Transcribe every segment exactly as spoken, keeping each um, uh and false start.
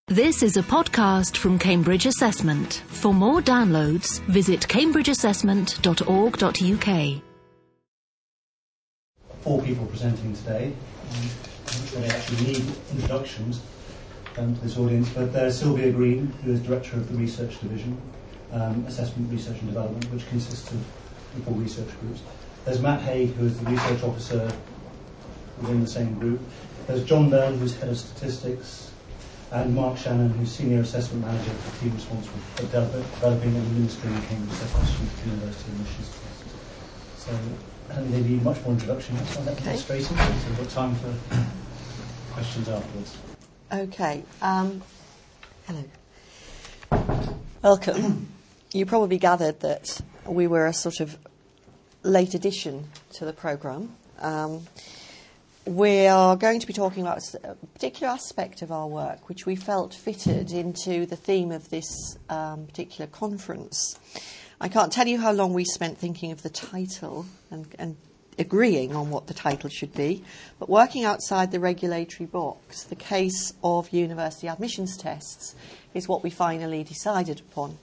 This is a podcast from Cambridge Assessment. For more downloads, visit cambridge assessment dot org dot U K. Four people presenting today. Um, I'm not sure they actually need introductions um, to this audience, but there's Sylvia Green, who is Director of the Research Division, um, Assessment, Research and Development, which consists of four research groups. There's Matt Haig, who is the Research Officer within the same group. There's John Bell, who's Head of Statistics, and Mark Shannon, who's Senior Assessment Manager for the team responsible for develop, developing and administering the Cambridge Assessment Student University admissions tests. So I don't think they need much more introduction. So let's get straight into it. So we've got time for questions afterwards. Okay. Um, hello. Welcome. You probably gathered that we were a sort of late addition to the programme. Um, We are going to be talking about a particular aspect of our work which we felt fitted into the theme of this um, particular conference. I can't tell you how long we spent thinking of the title and, and agreeing on what the title should be, but working outside the regulatory box, the case of university admissions tests is what we finally decided upon.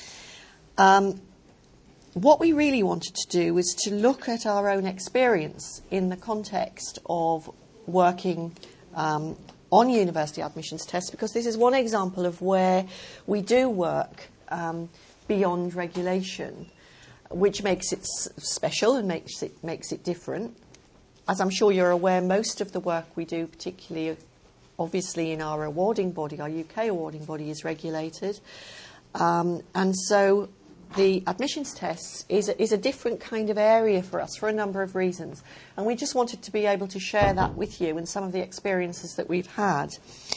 Um, What we really wanted to do was to look at our own experience in the context of working um, on university admissions tests, because this is one example of where we do work um, beyond regulation, which makes it s- special and makes it makes it different. As I'm sure you're aware, most of the work we do, particularly obviously in our awarding body, our U K awarding body, is regulated, um, and so the admissions tests is a, is a different kind of area for us for a number of reasons. And we just wanted to be able to share that with you and some of the experiences that we've had.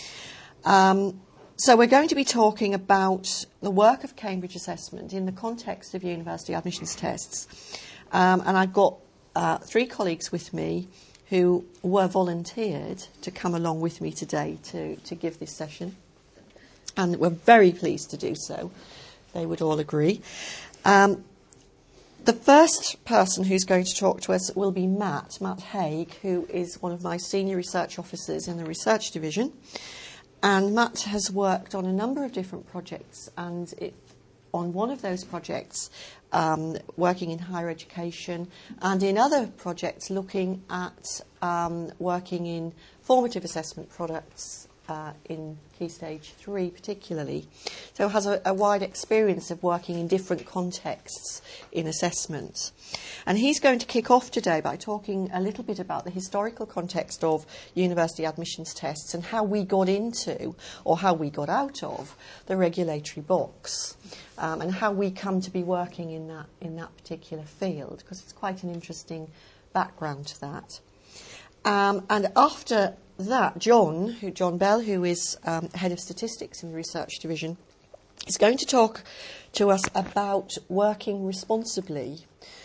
Um, so we're going to be talking about the work of Cambridge Assessment in the context of university admissions tests. Um, and I've got uh, three colleagues with me who were volunteered to come along with me today to, to give this session. And we're very pleased to do so. They would all agree. Um, the first person who's going to talk to us will be Matt, Matt Haig, who is one of my senior research officers in the research division. And Matt has worked on a number of different projects, and it, on one of those projects, um, working in higher education, and in other projects looking at um, working in formative assessment products Uh, in Key Stage three particularly. So has a, a wide experience of working in different contexts in assessment. And he's going to kick off today by talking a little bit about the historical context of university admissions tests and how we got into, or how we got out of, the regulatory box, um, and how we come to be working in that, in that particular field, because it's quite an interesting background to that. Um, and after that, John, who, John Bell, who is um, Head of Statistics in the Research Division, is going to talk to us about working responsibly.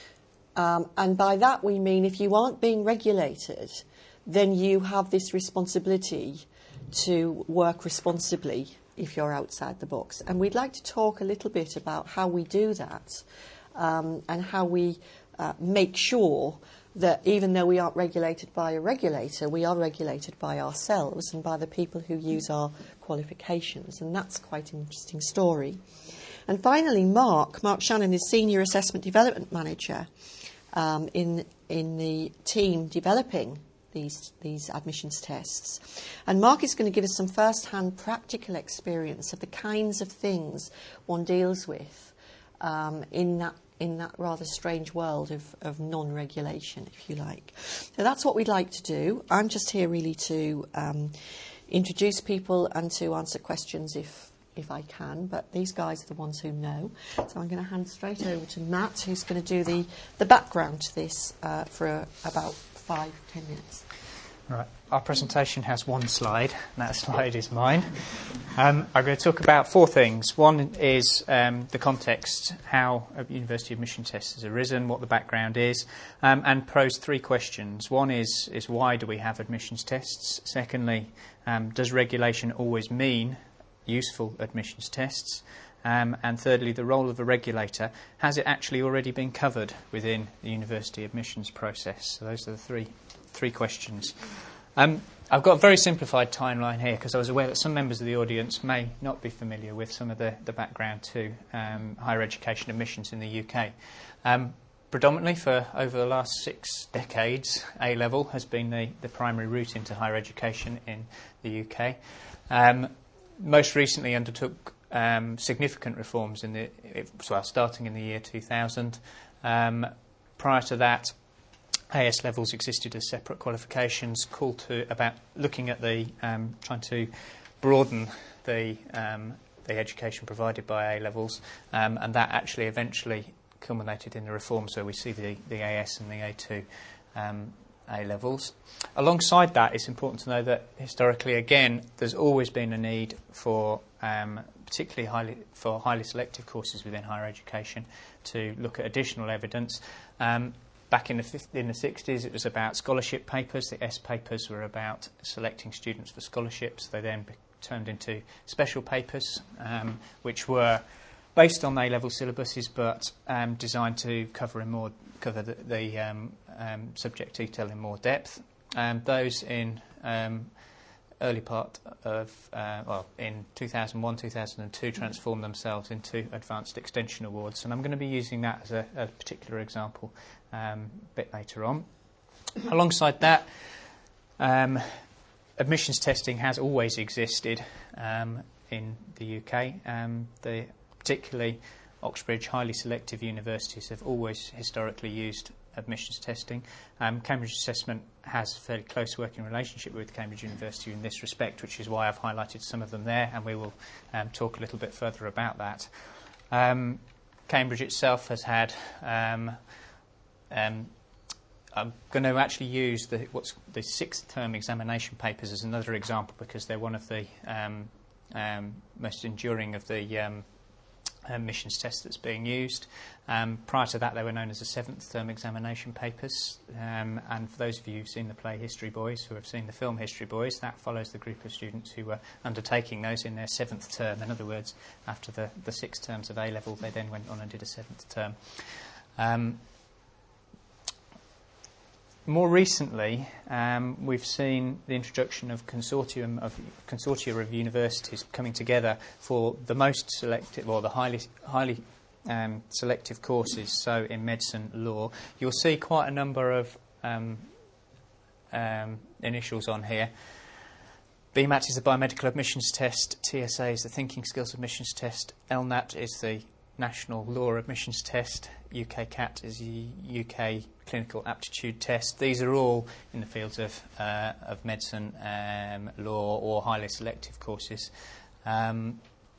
Um, and by that we mean if you aren't being regulated, then you have this responsibility to work responsibly if you're outside the box. And we'd like to talk a little bit about how we do that um, and how we uh, make sure that even though we aren't regulated by a regulator, we are regulated by ourselves and by the people who use our qualifications. And that's quite an interesting story. And finally, Mark, Mark Shannon is Senior Assessment Development Manager um, in, in the team developing these, these admissions tests. And Mark is going to give us some first-hand practical experience of the kinds of things one deals with um, in that in that rather strange world of, of non-regulation, if you like. So that's what we'd like to do. I'm just here really to um, introduce people and to answer questions if if I can, but these guys are the ones who know. So I'm going to hand straight over to Matt, who's going to do the, the background to this uh, for uh, about five, ten minutes. Right. Our presentation has one slide, and that slide is mine. Um, I'm going to talk about four things. One is um, the context, how a university admission test has arisen, what the background is, um, and pose three questions. One is, is why do we have admissions tests? Secondly, um, does regulation always mean useful admissions tests? Um, and thirdly, the role of a regulator. Has it actually already been covered within the university admissions process? So those are the three three questions. Um, I've got a very simplified timeline here because I was aware that some members of the audience may not be familiar with some of the, the background to um, higher education admissions in the U K. Um, predominantly for over the last six decades, A-level has been the, the primary route into higher education in the U K. Um, most recently undertook um, significant reforms in the well, starting in the year two thousand. Um, prior to that, A S levels existed as separate qualifications, called to about looking at the um, trying to broaden the um, the education provided by A levels, um, and that actually eventually culminated in the reforms where we see the, the A S and the A two um, A levels. Alongside that, it's important to know that historically, again, there's always been a need for um, particularly highly for highly selective courses within higher education to look at additional evidence. Um, Back in the, in the sixties, it was about scholarship papers. The S papers were about selecting students for scholarships. They then be- turned into special papers, um, which were based on A-level syllabuses, but um, designed to cover in more cover the, the um, um, subject detail in more depth. Um, those in um, early part of uh, well in two thousand one, two thousand two transformed themselves into advanced extension awards, and I'm going to be using that as a, a particular example um, a bit later on. Alongside that, um, admissions testing has always existed um, in the U K. Um, the particularly Oxbridge highly selective universities have always historically used admissions testing. Um, Cambridge Assessment has a fairly close working relationship with Cambridge University in this respect, which is why I've highlighted some of them there, and we will um, talk a little bit further about that. Um, Cambridge itself has had um, um, I'm going to actually use the what's the sixth term examination papers as another example because they're one of the um, um, most enduring of the um, admissions tests that's being used. Um, prior to that, they were known as the seventh term examination papers. Um, and for those of you who've seen the play History Boys, who have seen the film History Boys, that follows the group of students who were undertaking those in their seventh term. In other words, after the, the six terms of A-level, they then went on and did a seventh term. Um, More recently, um, we've seen the introduction of consortium of consortia of universities coming together for the most selective or the highly highly um, selective courses. So, in medicine, law, you'll see quite a number of um, um, initials on here. B MAT is the biomedical admissions test. T S A is the thinking skills admissions test. L N A T is the National Law Admissions Test. U K C A T is the U K Clinical Aptitude Test. These are all in the fields of uh, of medicine, um, law, or highly selective courses. Um,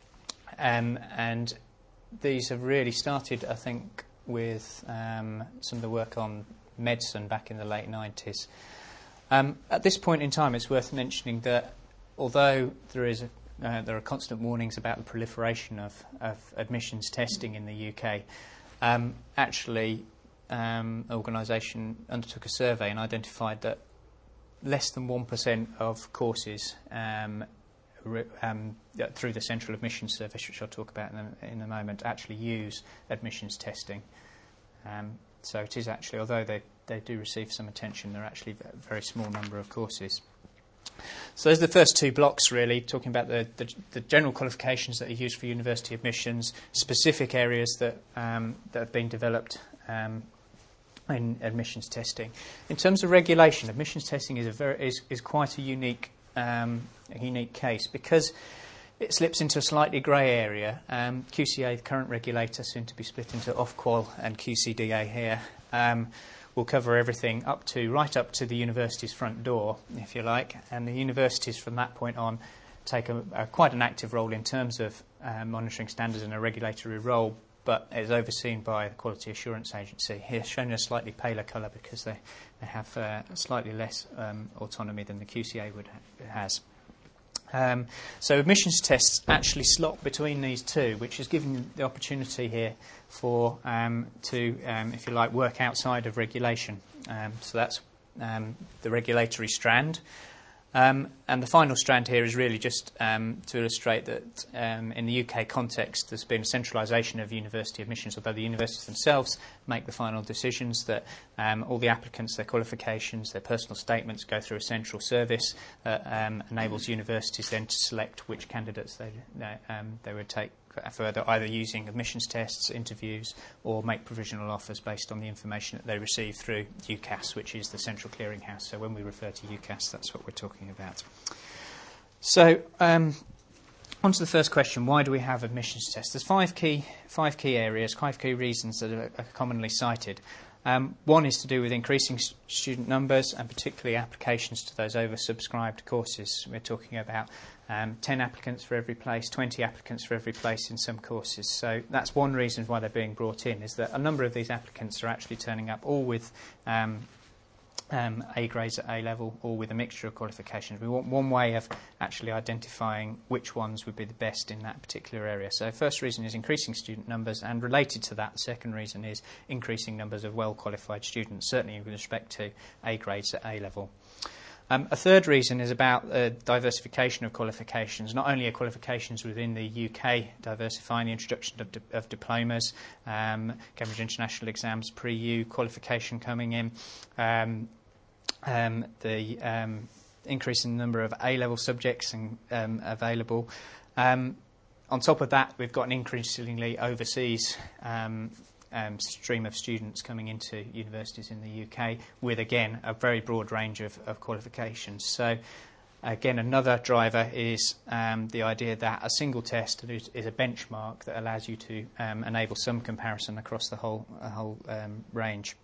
um, and these have really started, I think, with um, some of the work on medicine back in the late nineties. Um, at this point in time, it's worth mentioning that although there is a Uh, there are constant warnings about the proliferation of, of admissions testing in the U K. Um, actually, um, an organisation undertook a survey and identified that less than one percent of courses um, re- um, through the Central Admissions Service, which I'll talk about in a, in a moment, actually use admissions testing. Um, so it is actually, although they, they do receive some attention, they're actually a very small number of courses. So those are the first two blocks, really, talking about the, the, the general qualifications that are used for university admissions, specific areas that, um, that have been developed um, in admissions testing. In terms of regulation, admissions testing is, a very, is, is quite a unique, um, a unique case because it slips into a slightly grey area. Um, Q C A, the current regulator, soon to be split into Ofqual and Q C D A here, um, will cover everything up to right up to the university's front door, if you like, and the universities from that point on take a, a quite an active role in terms of uh, monitoring standards and a regulatory role, but is overseen by the Quality Assurance Agency. Here shown in a slightly paler colour because they, they have uh, slightly less um, autonomy than the Q C A would ha- has. Um, so admissions tests actually slot between these two, which is giving the opportunity here for um, to, um, if you like, work outside of regulation. Um, so that's um, the regulatory strand. Um, and the final strand here is really just um, to illustrate that um, in the U K context there's been a centralisation of university admissions, although the universities themselves make the final decisions, that um, all the applicants, their qualifications, their personal statements go through a central service that um, enables universities then to select which candidates they, they, um, they would take further, either using admissions tests, interviews, or make provisional offers based on the information that they receive through U C A S, which is the central clearinghouse. So when we refer to U C A S, that's what we're talking about. So um, on to the first question: why do we have admissions tests? There's five key five key areas, five key reasons that are, are commonly cited. Um, one is to do with increasing st- student numbers, and particularly applications to those oversubscribed courses. We're talking about um, ten applicants for every place, twenty applicants for every place in some courses. So that's one reason why they're being brought in, is that a number of these applicants are actually turning up all with um, um, A grades at A level, or with a mixture of qualifications. We want one way of actually identifying which ones would be the best in that particular area. So first reason is increasing student numbers, and related to that, the second reason is increasing numbers of well-qualified students, certainly with respect to A grades at A level. Um, a third reason is about uh, diversification of qualifications. Not only are qualifications within the U K diversifying, the introduction of, di- of diplomas, um, Cambridge International Exams, pre-U qualification coming in, um, um, the um, increase in the number of A-level subjects and, um, available. Um, on top of that, we've got an increasingly overseas um, Um, stream of students coming into universities in the U K with, again, a very broad range of, of qualifications. So, again, another driver is um, the idea that a single test is, is a benchmark that allows you to um, enable some comparison across the whole, uh, whole um, range.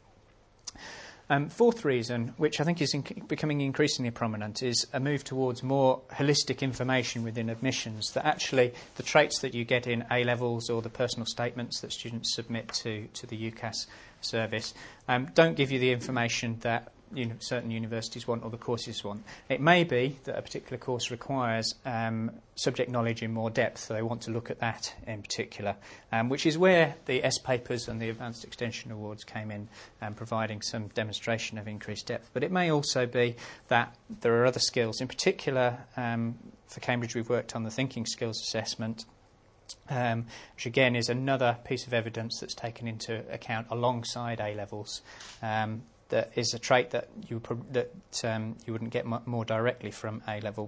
Um, fourth reason, which I think is in- becoming increasingly prominent, is a move towards more holistic information within admissions, that actually the traits that you get in A-levels or the personal statements that students submit to, to the U C A S service um, don't give you the information that you know, certain universities want or the courses want. It may be that a particular course requires um, subject knowledge in more depth, so they want to look at that in particular, um, which is where the S papers and the Advanced Extension Awards came in, um, providing some demonstration of increased depth. But it may also be that there are other skills. In particular, um, for Cambridge, we've worked on the thinking skills assessment, um, which again is another piece of evidence that's taken into account alongside A-levels. Um, That is a trait that you pro- that um, you wouldn't get m- more directly from A level.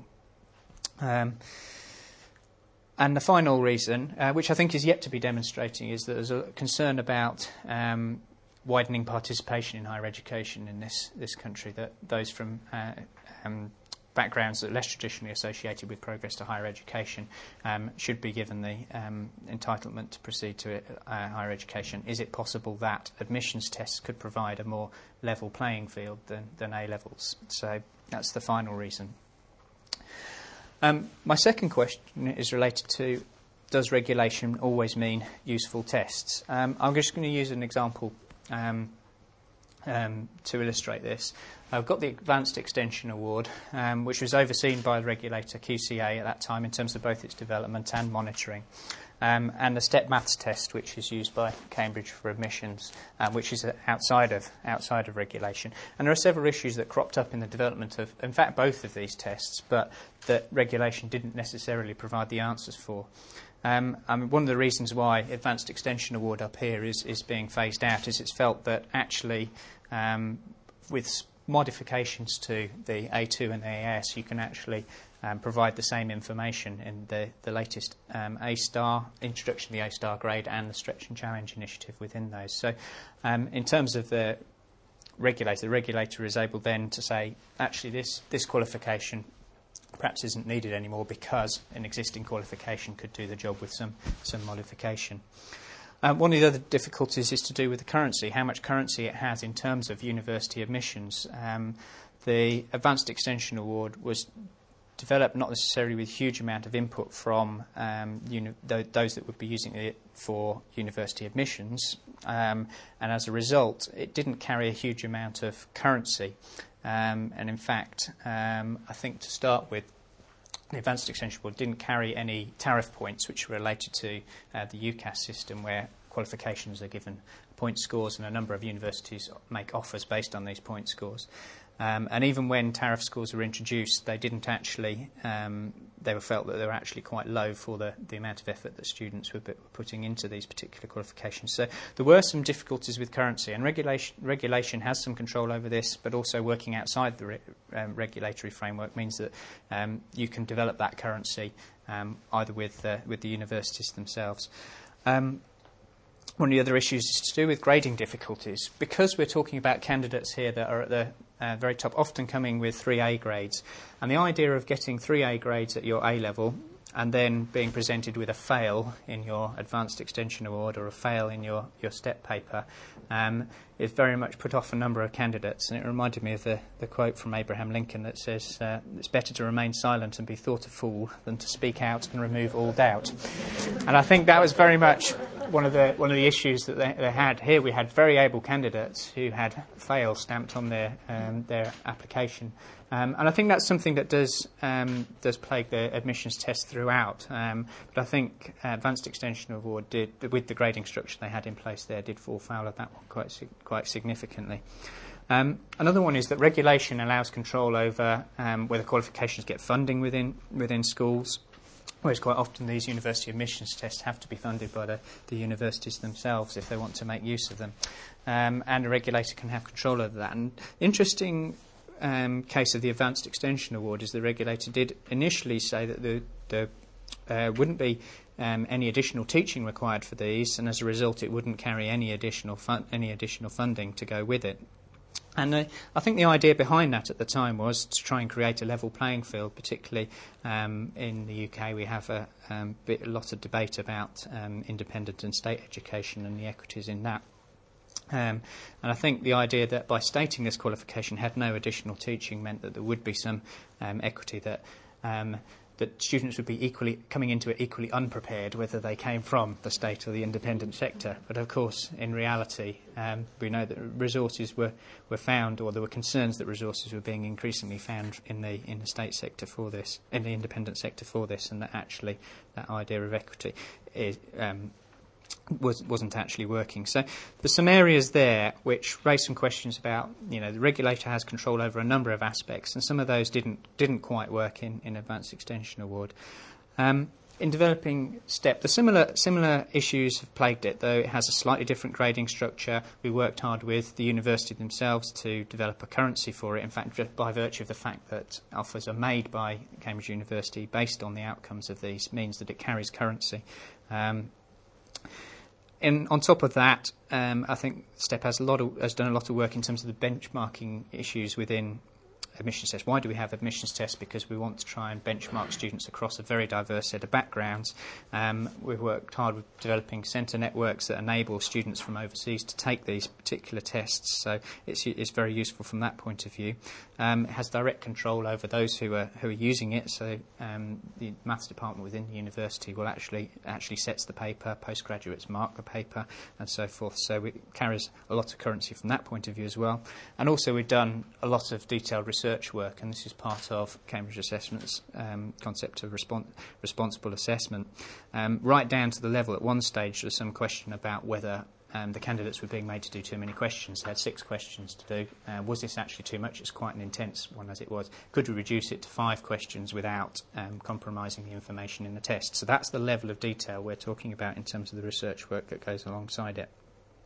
Um, and the final reason, uh, which I think is yet to be demonstrating, is that there's a concern about um, widening participation in higher education in this this country. That those from uh, um, backgrounds that are less traditionally associated with progress to higher education um, should be given the um, entitlement to proceed to uh, higher education. Is it possible that admissions tests could provide a more level playing field than, than A-levels? So that's the final reason. Um, my second question is related to, does regulation always mean useful tests? Um, I'm just going to use an example um, um, to illustrate this. I've got the Advanced Extension Award, um, which was overseen by the regulator Q C A at that time in terms of both its development and monitoring, um, and the STEP Maths test, which is used by Cambridge for admissions, um, which is outside of outside of regulation. And there are several issues that cropped up in the development of, in fact, both of these tests, but that regulation didn't necessarily provide the answers for. Um, I mean, one of the reasons why Advanced Extension Award up here is, is being phased out is it's felt that actually um, with modifications to the A two and the A S, you can actually um, provide the same information in the, the latest um, A-star, introduction to the A-star grade, and the Stretch and Challenge initiative within those. So um, in terms of the regulator, the regulator is able then to say, actually this, this qualification perhaps isn't needed anymore because an existing qualification could do the job with some, some modification. Um, one of the other difficulties is to do with the currency, how much currency it has in terms of university admissions. Um, the Advanced Extension Award was developed not necessarily with a huge amount of input from um, uni- th- those that would be using it for university admissions, um, and as a result, it didn't carry a huge amount of currency. Um, and in fact, um, I think to start with, the Advanced Extension Board didn't carry any tariff points which were related to uh, the U C A S system, where qualifications are given point scores and a number of universities make offers based on these point scores. Um, and even when tariff scores were introduced, they didn't actually, um, they were felt that they were actually quite low for the, the amount of effort that students were putting into these particular qualifications. So there were some difficulties with currency, and regulation, regulation has some control over this, but also working outside the re, um, regulatory framework means that um, you can develop that currency um, either with, uh, with the universities themselves. Um, One of the other issues is to do with grading difficulties. Because we're talking about candidates here that are at the uh, very top, often coming with three A grades, and the idea of getting three A grades at your A level and then being presented with a fail in your Advanced Extension Award or a fail in your, your STEP paper um, is very much put off a number of candidates. And it reminded me of the, the quote from Abraham Lincoln that says, uh, it's better to remain silent and be thought a fool than to speak out and remove all doubt. And I think that was very much one of the one of the issues that they, they had. Here we had very able candidates who had fail stamped on their um, their application. Um, and I think that's something that does um, does plague the admissions test throughout. Um, but I think uh, Advanced Extension Award did, with the grading structure they had in place there, did fall foul of that one quite quite significantly. Um, another one is that regulation allows control over um, whether qualifications get funding within within schools, whereas quite often these university admissions tests have to be funded by the, the universities themselves if they want to make use of them. Um, and a regulator can have control over that. And interesting um, case of the Advanced Extension Award is the regulator did initially say that the, the uh, wouldn't be um, any additional teaching required for these, and as a result it wouldn't carry any additional fun- any additional funding to go with it. And uh, I think the idea behind that at the time was to try and create a level playing field, particularly um, in the U K. We have a, um, bit, a lot of debate about um, independent and state education and the equities in that. Um, and I think the idea that by stating this qualification had no additional teaching meant that there would be some um, equity, that um, that students would be equally coming into it equally unprepared, whether they came from the state or the independent sector. But of course, in reality, um, we know that resources were, were found, or there were concerns that resources were being increasingly found in the in the state sector for this, in the independent sector for this, and that actually that idea of equity is, um, was, wasn't actually working. So there's some areas there which raise some questions about, you know, the regulator has control over a number of aspects, and some of those didn't didn't quite work in, in Advanced Extension Award. Um, in developing STEP, the similar similar issues have plagued it, though it has a slightly different grading structure. We worked hard with the university themselves to develop a currency for it. In fact, just by virtue of the fact that offers are made by Cambridge University based on the outcomes of these means that it carries currency. Um, In, on top of that, um, I think STEP has, a lot of, has done a lot of work in terms of the benchmarking issues within admissions tests. Why do we have admissions tests? Because we want to try and benchmark students across a very diverse set of backgrounds. Um, we've worked hard with developing centre networks that enable students from overseas to take these particular tests, so it's, it's very useful from that point of view. Um, it has direct control over those who are who are using it, so um, the maths department within the university will actually actually sets the paper, postgraduates mark the paper, and so forth. So it carries a lot of currency from that point of view as well. And also we've done a lot of detailed research Research work, and this is part of Cambridge Assessment's um, concept of respons- responsible assessment, um, right down to the level at one stage there was some question about whether um, the candidates were being made to do too many questions. They had six questions to do. Uh, was this actually too much? It's quite an intense one as it was. Could we reduce it to five questions without um, compromising the information in the test? So that's the level of detail we're talking about in terms of the research work that goes alongside it.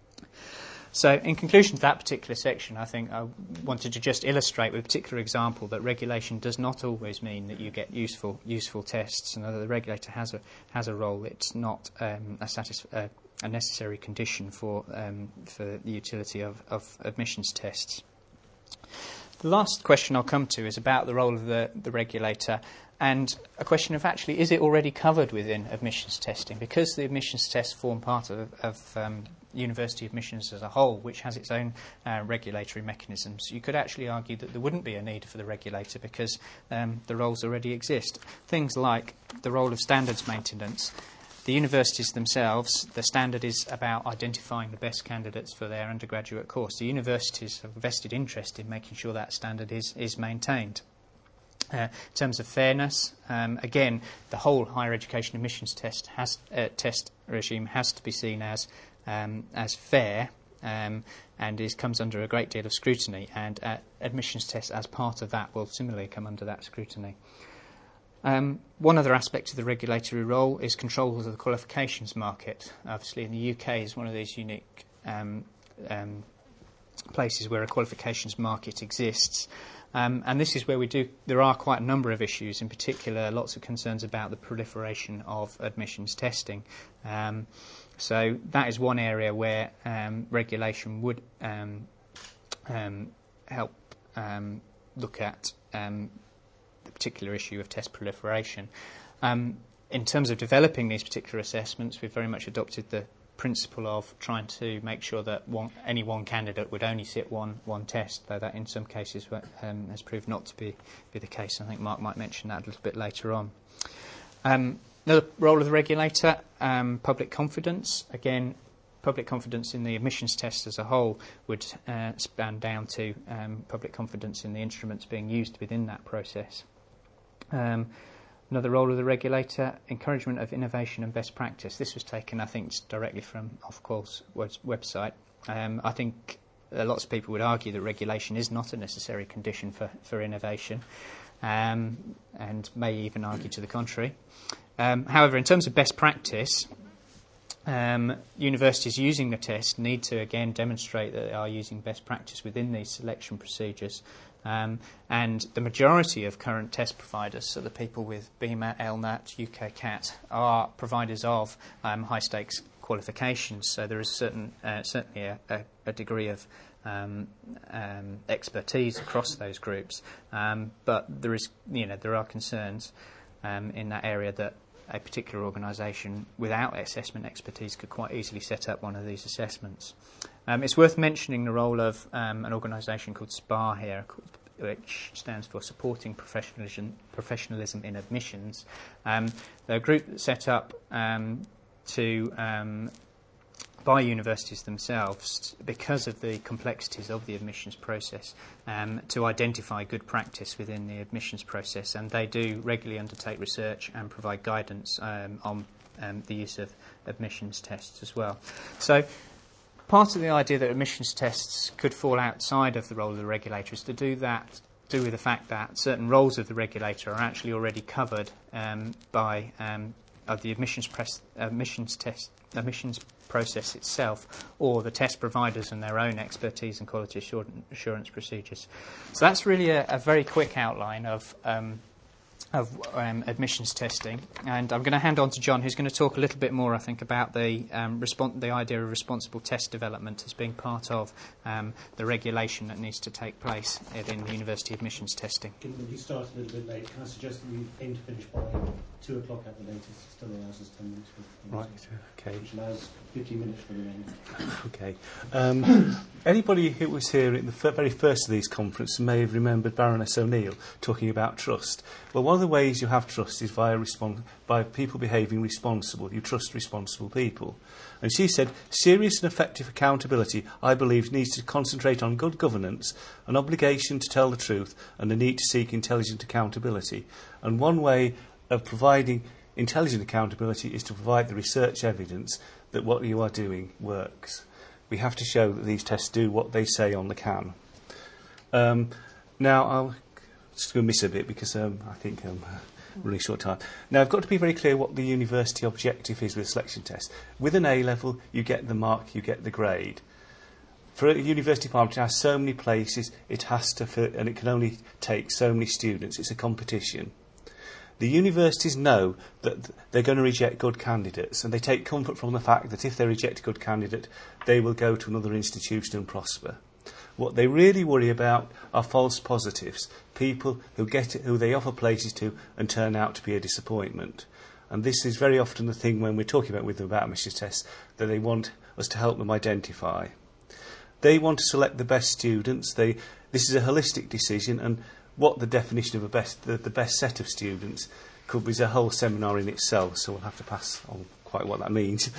So in conclusion to that particular section, I think I wanted to just illustrate with a particular example that regulation does not always mean that you get useful useful tests, and that the regulator has a has a role. It's not um, a, satisf- uh, a necessary condition for um, for the utility of, of admissions tests. The last question I'll come to is about the role of the, the regulator, and a question of actually, is it already covered within admissions testing? Because the admissions tests form part of, of um, university admissions as a whole, which has its own uh, regulatory mechanisms, you could actually argue that there wouldn't be a need for the regulator because um, the roles already exist. Things like the role of standards maintenance. The universities themselves, the standard is about identifying the best candidates for their undergraduate course. The universities have a vested interest in making sure that standard is, is maintained. Uh, in terms of fairness, um, again, the whole higher education admissions test has, uh, test regime has to be seen as um, as fair, um, and is, comes under a great deal of scrutiny, and uh, admissions tests as part of that will similarly come under that scrutiny. Um, one other aspect of the regulatory role is control of the qualifications market. Obviously, in the U K is one of these unique um, um, places where a qualifications market exists. Um, and this is where we do, there are quite a number of issues, in particular lots of concerns about the proliferation of admissions testing. Um, so that is one area where um, regulation would um, um, help um, look at um, the particular issue of test proliferation. Um, in terms of developing these particular assessments, we've very much adopted the principle of trying to make sure that one, any one candidate would only sit one one test, though that in some cases um, has proved not to be, be the case. I think Mark might mention that a little bit later on. Um, another role of the regulator, um, public confidence. Again, public confidence in the admissions test as a whole would uh, span down to um, public confidence in the instruments being used within that process. Um, Another role of the regulator, encouragement of innovation and best practice. This was taken, I think, directly from Ofqual's website. Um, I think uh, lots of people would argue that regulation is not a necessary condition for, for innovation, um, and may even argue to the contrary. Um, however, in terms of best practice, um, universities using the test need to, again, demonstrate that they are using best practice within these selection procedures. Um, and the majority of current test providers, so the people with B M A T, L N A T, U K C A T, are providers of um, high-stakes qualifications. So there is certain, uh, certainly a, a, a degree of um, um, expertise across those groups. Um, but there is, you know, there are concerns um, in that area that a particular organisation without assessment expertise could quite easily set up one of these assessments. Um, it's worth mentioning the role of um, an organisation called SPAR here, which stands for Supporting Professionalism, Professionalism in Admissions. Um, they're a group that's set up um, to um, by universities themselves because of the complexities of the admissions process um, to identify good practice within the admissions process, and they do regularly undertake research and provide guidance um, on um, the use of admissions tests as well. So part of the idea that admissions tests could fall outside of the role of the regulator is to do that do with the fact that certain roles of the regulator are actually already covered um, by um, of the admissions, press, admissions test admissions process itself, or the test providers and their own expertise and quality assurance procedures. So that's really a, a very quick outline of um, of um, admissions testing, and I'm going to hand on to John, who's going to talk a little bit more, I think, about the um, respons- the idea of responsible test development as being part of um, the regulation that needs to take place in the university admissions testing. You started a little bit late. Can I suggest that we aim to finish by two o'clock at the latest? It still allows us ten minutes. For right. Okay. Which allows fifteen minutes for the remaining. Okay. Um, anybody who was here in the f- very first of these conferences may have remembered Baroness O'Neill talking about trust. Well, one of the ways you have trust is via respon- by people behaving responsible. You trust responsible people. And she said, serious and effective accountability, I believe, needs to concentrate on good governance, an obligation to tell the truth, and the need to seek intelligent accountability. And one way of providing intelligent accountability is to provide the research evidence that what you are doing works. We have to show that these tests do what they say on the can. Um, now, I'll just going to miss a bit because um, I think I'm uh, running short time. Now, I've got to be very clear what the university objective is with a selection test. With an A level, you get the mark, you get the grade. For a university department, it has so many places, it has to fit, and it can only take so many students. It's a competition. The universities know that they're going to reject good candidates, and they take comfort from the fact that if they reject a good candidate, they will go to another institution and prosper. What they really worry about are false positives, people who get it, who they offer places to and turn out to be a disappointment. And this is very often the thing when we're talking about with them about admissions tests, that they want us to help them identify. They want to select the best students. They, this is a holistic decision, and what the definition of a best, the, the best set of students could be a whole seminar in itself, so we'll have to pass on quite what that means.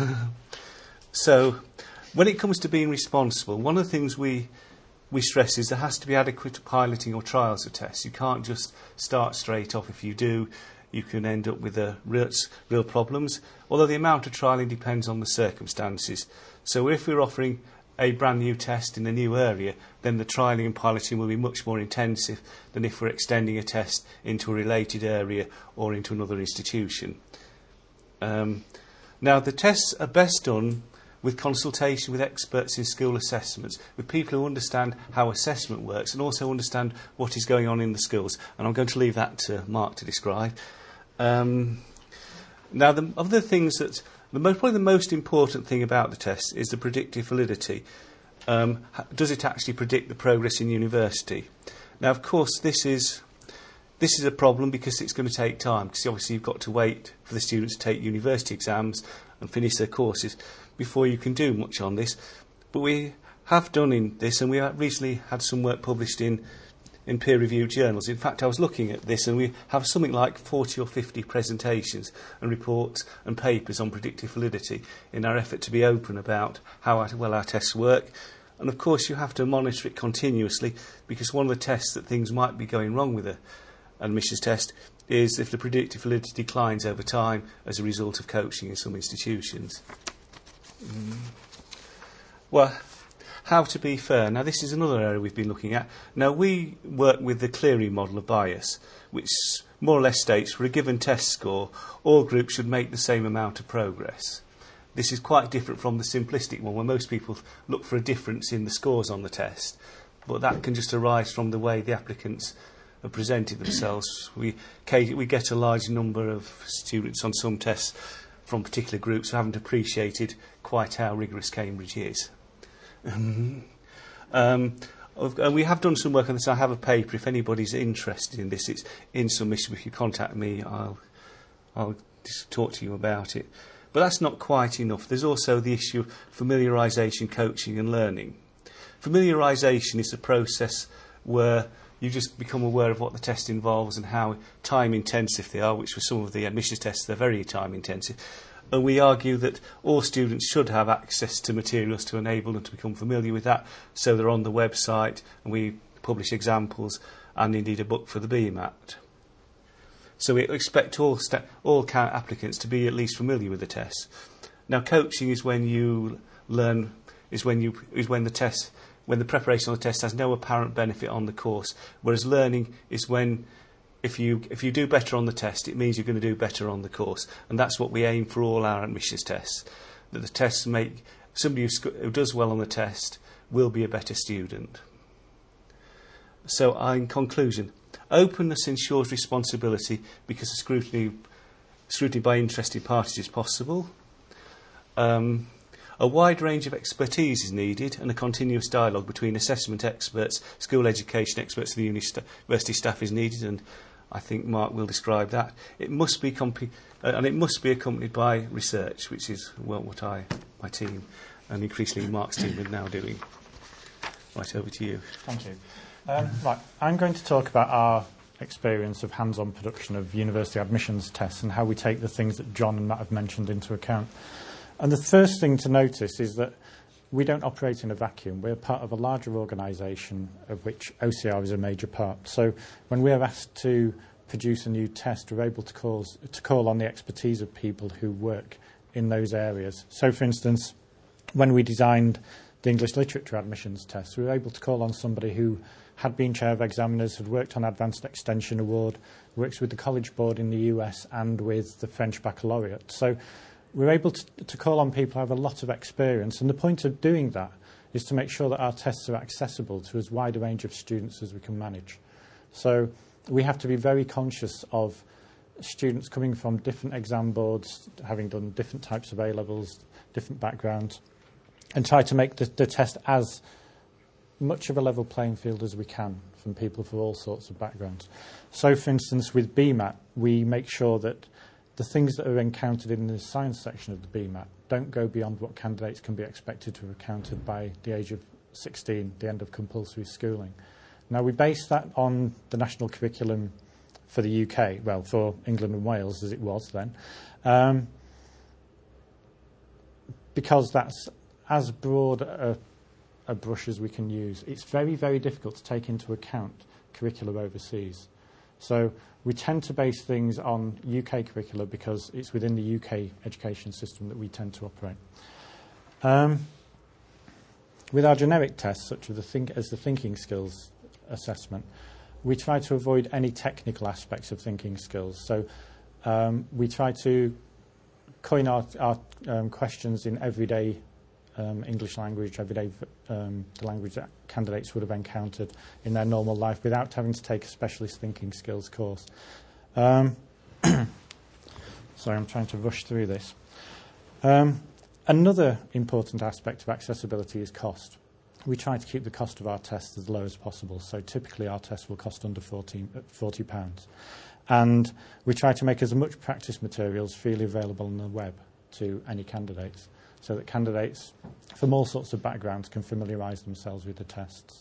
So, when it comes to being responsible, one of the things we we stress is there has to be adequate piloting or trials of tests. You can't just start straight off. If you do, you can end up with uh, real, real problems, although the amount of trialling depends on the circumstances. So if we're offering a brand new test in a new area, then the trialling and piloting will be much more intensive than if we're extending a test into a related area or into another institution. Um, now, the tests are best done with consultation with experts in school assessments, with people who understand how assessment works and also understand what is going on in the schools. And I'm going to leave that to Mark to describe. Um, now, the other things that the most, probably the most important thing about the test is the predictive validity. Um, does it actually predict the progress in university? Now, of course, this is this is a problem because it's going to take time. Because obviously, you've got to wait for the students to take university exams and finish their courses before you can do much on this. But we have done in this, and we have recently had some work published in in peer-reviewed journals. In fact, I was looking at this, and we have something like forty or fifty presentations and reports and papers on predictive validity in our effort to be open about how well our tests work. And of course, you have to monitor it continuously, because one of the tests that things might be going wrong with a admissions test is if the predictive validity declines over time as a result of coaching in some institutions. Mm. Well, how to be fair. Now, this is another area we've been looking at. Now, we work with the Cleary model of bias, which more or less states for a given test score, all groups should make the same amount of progress. This is quite different from the simplistic one, where most people look for a difference in the scores on the test, but that can just arise from the way the applicants have presented themselves. We, we get a large number of students on some tests from particular groups who haven't appreciated quite how rigorous Cambridge is. um, and we have done some work on this. I have a paper. If anybody's interested in this, it's in submission. If you contact me, I'll, I'll just talk to you about it. But that's not quite enough. There's also the issue of familiarisation, coaching and learning. Familiarisation is a process where you just become aware of what the test involves and how time intensive they are, which for some of the admissions tests, they're very time intensive. And we argue that all students should have access to materials to enable them to become familiar with that. So they're on the website, and we publish examples and indeed a book for the B MAT. So we expect all sta- all applicants to be at least familiar with the test. Now, coaching is when you learn, is when you is when the test, when the preparation on the test has no apparent benefit on the course. Whereas learning is when, if you if you do better on the test, it means you're going to do better on the course, and that's what we aim for all our admissions tests. That the tests make somebody who, sc- who does well on the test will be a better student. So, uh, in conclusion, openness ensures responsibility because the scrutiny, scrutiny by interested parties is possible. Um, a wide range of expertise is needed, and a continuous dialogue between assessment experts, school education experts, and the university staff is needed, and I think Mark will describe that. It must be comp- uh, and it must be accompanied by research, which is well what I, my team, and increasingly Mark's team are now doing. Right, over to you. Thank you. Um, right, I'm going to talk about our experience of hands-on production of university admissions tests and how we take the things that John and Matt have mentioned into account. And the first thing to notice is that we don't operate in a vacuum. We're part of a larger organisation of which O C R is a major part. So when we're asked to produce a new test, we're able to call, to call on the expertise of people who work in those areas. So, for instance, when we designed the English literature admissions test, we were able to call on somebody who had been chair of examiners, had worked on Advanced Extension Award, works with the College Board in the U S and with the French Baccalaureate. So we're able to, to call on people who have a lot of experience, and the point of doing that is to make sure that our tests are accessible to as wide a range of students as we can manage. So we have to be very conscious of students coming from different exam boards, having done different types of A-levels, different backgrounds, and try to make the, the test as much of a level playing field as we can from people from all sorts of backgrounds. So, for instance, with B MAT, we make sure that the things that are encountered in the science section of the B MAT don't go beyond what candidates can be expected to have encountered by the age of sixteen, the end of compulsory schooling. Now, we base that on the national curriculum for the U K, well, for England and Wales, as it was then, um, because that's as broad a, a brush as we can use. It's very, very difficult to take into account curricula overseas. So we tend to base things on U K curricula because it's within the U K education system that we tend to operate. Um, with our generic tests, such as the, think, as the thinking skills assessment, we try to avoid any technical aspects of thinking skills. So um, we try to coin our, our um, questions in everyday um, English language, everyday um, the language that candidates would have encountered in their normal life without having to take a specialist thinking skills course. Um, sorry, I'm trying to rush through this. Um, another important aspect of accessibility is cost. We try to keep the cost of our tests as low as possible, so typically our tests will cost under forty pounds. And we try to make as much practice materials freely available on the web to any candidates, so that candidates from all sorts of backgrounds can familiarise themselves with the tests.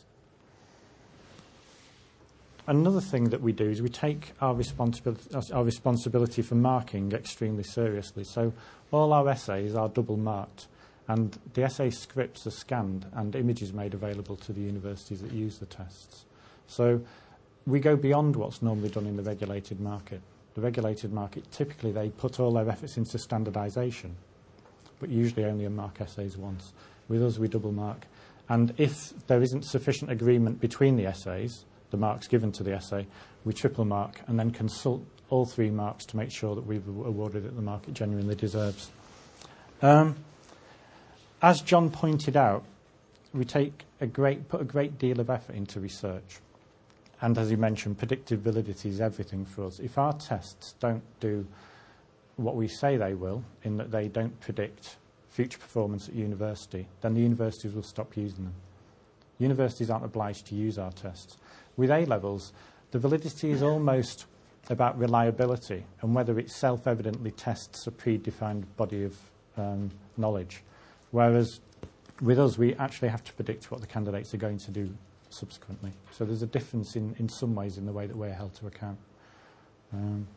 Another thing that we do is we take our responsibility, our responsibility for marking extremely seriously. So all our essays are double marked, and the essay scripts are scanned and images made available to the universities that use the tests. So we go beyond what's normally done in the regulated market. The regulated market, typically they put all their efforts into standardisation, but usually only mark essays once. With us, we double mark. And if there isn't sufficient agreement between the essays, the marks given to the essay, we triple mark and then consult all three marks to make sure that we've awarded it the mark it genuinely deserves. Um, as John pointed out, we take a great, put a great deal of effort into research. And as he mentioned, predictive validity is everything for us. If our tests don't do what we say they will, in that they don't predict future performance at university, then the universities will stop using them. Universities aren't obliged to use our tests. With A-levels, the validity is almost about reliability and whether it self-evidently tests a predefined body of um, knowledge. Whereas with us, we actually have to predict what the candidates are going to do subsequently. So there's a difference in, in some ways in the way that we're held to account. Um,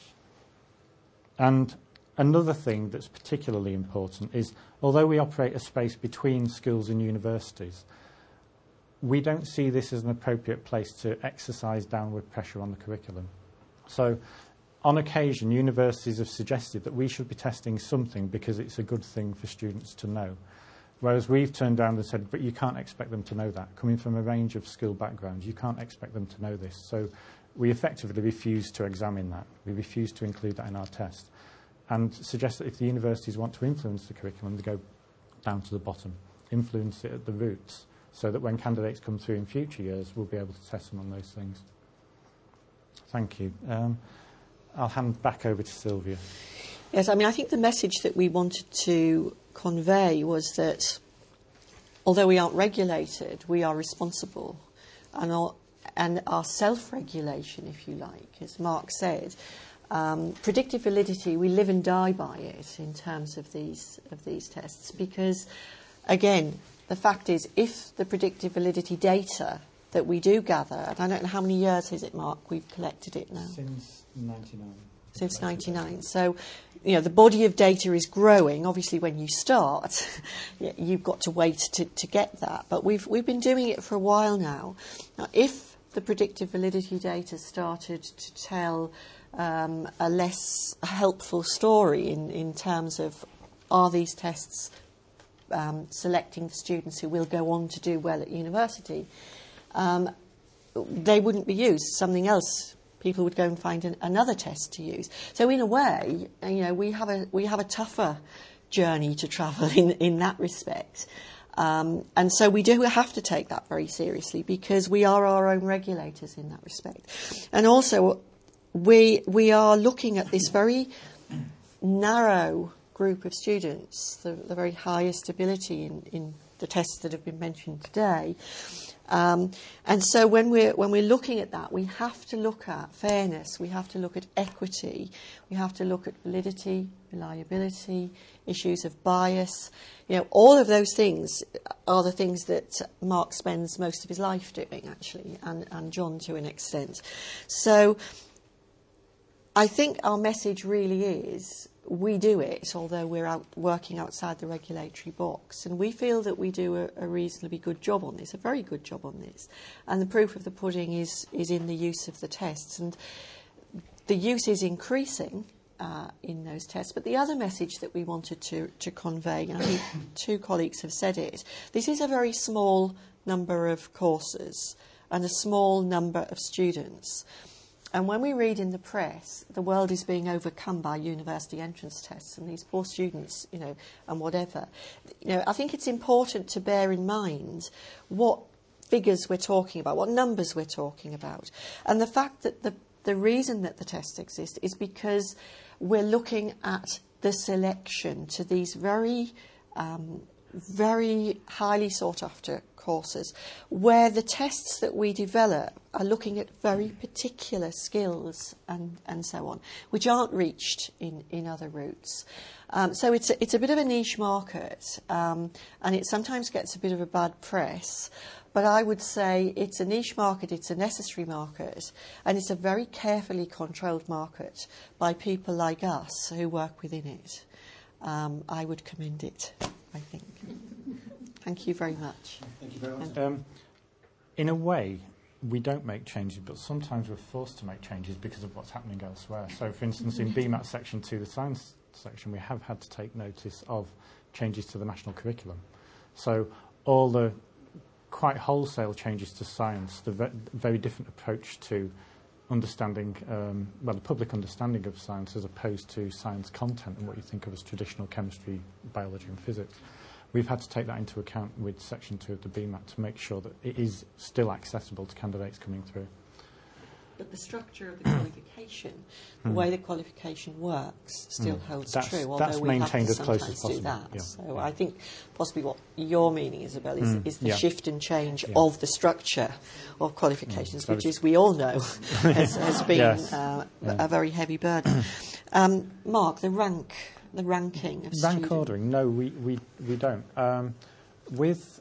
and another thing that's particularly important is, although we operate a space between schools and universities, we don't see this as an appropriate place to exercise downward pressure on the curriculum. So on occasion, universities have suggested that we should be testing something because it's a good thing for students to know. Whereas we've turned around and said, but you can't expect them to know that. Coming from a range of skill backgrounds, you can't expect them to know this. So we effectively refuse to examine that. We refuse to include that in our test. And suggest that if the universities want to influence the curriculum, they go down to the bottom, influence it at the roots, so that when candidates come through in future years, we'll be able to test them on those things. Thank you. Um, I'll hand back over to Sylvia. Yes, I mean, I think the message that we wanted to convey was that although we aren't regulated, we are responsible. And our, and our self-regulation, if you like, as Mark said, um, predictive validity, we live and die by it in terms of these of these tests. Because, again, the fact is, if the predictive validity data that we do gather, and I don't know how many years is it, Mark, we've collected it now? Since ninety-nine. Since ninety-nine. So, you know, the body of data is growing. Obviously, when you start, you've got to wait to, to get that. But we've we've been doing it for a while now. Now, if the predictive validity data started to tell um, a less helpful story in, in terms of are these tests um, selecting the students who will go on to do well at university, um, they wouldn't be used. Something else. People would go and find an, another test to use. So in a way, you know, we have a we have a tougher journey to travel in in that respect, um, and so we do have to take that very seriously because we are our own regulators in that respect, and also we we are looking at this very narrow group of students, the, the very highest ability in, in the tests that have been mentioned today. Um, and so when we're when we're looking at that, we have to look at fairness, we have to look at equity, we have to look at validity, reliability, issues of bias. You know, all of those things are the things that Mark spends most of his life doing, actually, and, and John to an extent. So I think our message really is we do it, although we're out working outside the regulatory box, and we feel that we do a, a reasonably good job on this, a very good job on this. And the proof of the pudding is is in the use of the tests, and the use is increasing uh, in those tests. But the other message that we wanted to, to convey, and I think two colleagues have said it, this is a very small number of courses and a small number of students. And when we read in the press, the world is being overcome by university entrance tests and these poor students, you know, and whatever. You know, I think it's important to bear in mind what figures we're talking about, what numbers we're talking about. And the fact that the, the reason that the tests exist is because we're looking at the selection to these very, um, very highly sought after courses, where the tests that we develop are looking at very particular skills and, and so on, which aren't reached in, in other routes. Um, so it's a, it's a bit of a niche market, um, and it sometimes gets a bit of a bad press. But I would say it's a niche market, it's a necessary market, and it's a very carefully controlled market by people like us who work within it. Um, I would commend it, I think. Thank you very much. Thank you very much. Um, in a way, we don't make changes, but sometimes we're forced to make changes because of what's happening elsewhere. So, for instance, in B MAT Section two, the science section, we have had to take notice of changes to the national curriculum. So all the quite wholesale changes to science, the ve- very different approach to understanding, um, well, the public understanding of science as opposed to science content and what you think of as traditional chemistry, biology and physics. We've had to take that into account with Section two of the B MAT to make sure that it is still accessible to candidates coming through. But the structure of the qualification, the mm. way the qualification works, still mm. holds that's, true, although that's we have to as close sometimes as possible. do that. Yeah. So yeah. I think possibly what you're meaning, Isabel, is, mm. is the yeah. shift and change yeah. of the structure of qualifications, mm. which, as we all know, has, has been yes. uh, yeah. a very heavy burden. um, Mark, the rank, the ranking of rank students. ordering? No, we we we don't. Um, with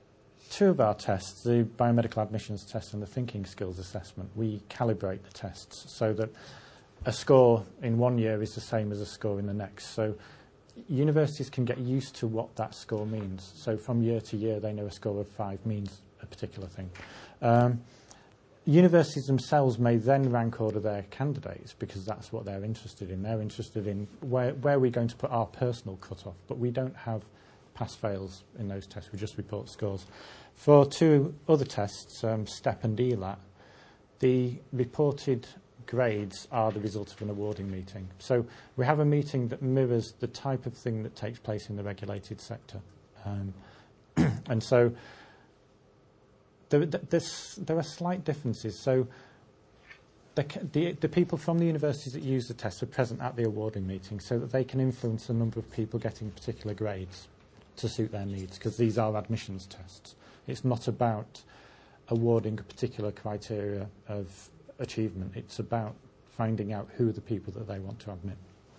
two of our tests, the biomedical admissions test and the thinking skills assessment, we calibrate the tests so that a score in one year is the same as a score in the next. So universities can get used to what that score means. So from year to year, they know a score of five means a particular thing. Um, universities themselves may then rank order their candidates because that's what they're interested in. They're interested in where, where we're going to put our personal cut-off, but we don't have pass-fails in those tests. We just report scores. For two other tests, um, STEP and E L A T, the reported grades are the result of an awarding meeting. So we have a meeting that mirrors the type of thing that takes place in the regulated sector. Um, and so there, there's, there are slight differences. So the, the, the people from the universities that use the test are present at the awarding meeting so that they can influence the number of people getting particular grades to suit their needs, because these are admissions tests. It's not about awarding a particular criteria of achievement. It's about finding out who are the people that they want to admit.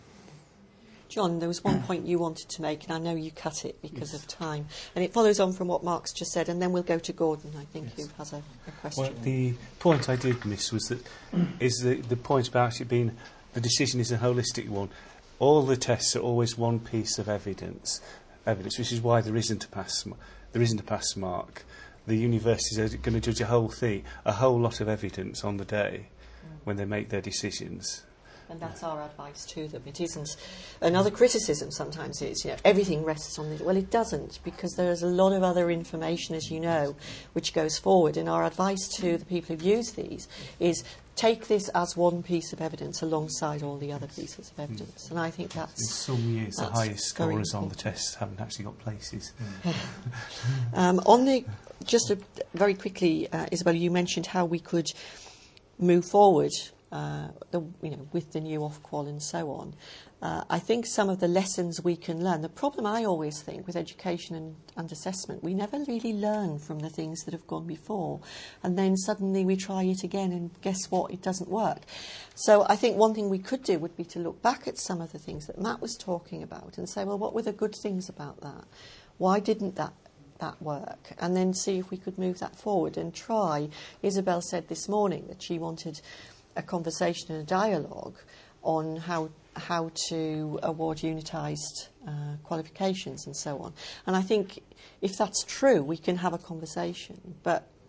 John, there was one point you wanted to make, and I know you cut it because yes. of time. And it follows on from what Mark's just said, and then we'll go to Gordon, I think, yes. who has a, a question. Well, the point I did miss was that is the, the point about it being the decision is a holistic one. All the tests are always one piece of evidence. Evidence, which is why there isn't a pass. There isn't a pass mark. The universities are going to judge a whole thing, a whole lot of evidence on the day mm. when they make their decisions. And that's our advice to them. It isn't. Another criticism sometimes is, you know, everything rests on this. Well, it doesn't, because there is a lot of other information, as you know, which goes forward. And our advice to the people who use these is take this as one piece of evidence alongside all the other pieces of evidence. Mm. And I think that's... In some years, the highest scorers on the tests haven't actually got places. Mm. um, on the... Just a, very quickly, uh, Isabel, you mentioned how we could move forward Uh, the, you know, with the new Ofqual and so on. Uh, I think some of the lessons we can learn, the problem I always think with education and, and assessment, we never really learn from the things that have gone before, and then suddenly we try it again and guess what, it doesn't work. So I think one thing we could do would be to look back at some of the things that Matt was talking about and say, well, what were the good things about that? Why didn't that that work? And then see if we could move that forward and try. Isabel said this morning that she wanted a conversation and a dialogue on how how to award unitised uh, qualifications and so on. And I think if that's true, we can have a conversation. But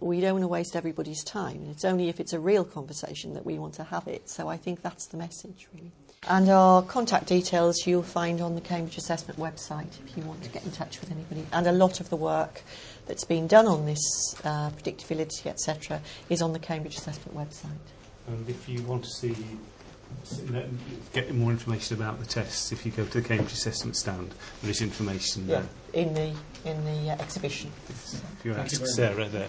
we don't want to waste everybody's time. And it's only if it's a real conversation that we want to have it. So I think that's the message, really. And our contact details you'll find on the Cambridge Assessment website if you want to get in touch with anybody. And a lot of the work that's been done on this uh, predictability, et cetera, is on the Cambridge Assessment website. And if you want to see, get more information about the tests, if you go to the Cambridge Assessment stand, there is information Yeah, there. in the in the uh, exhibition. If you ask Sarah there.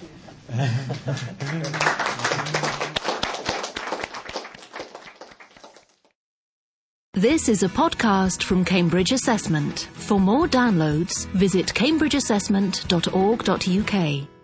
This is a podcast from Cambridge Assessment. For more downloads, visit cambridge assessment dot org dot U K.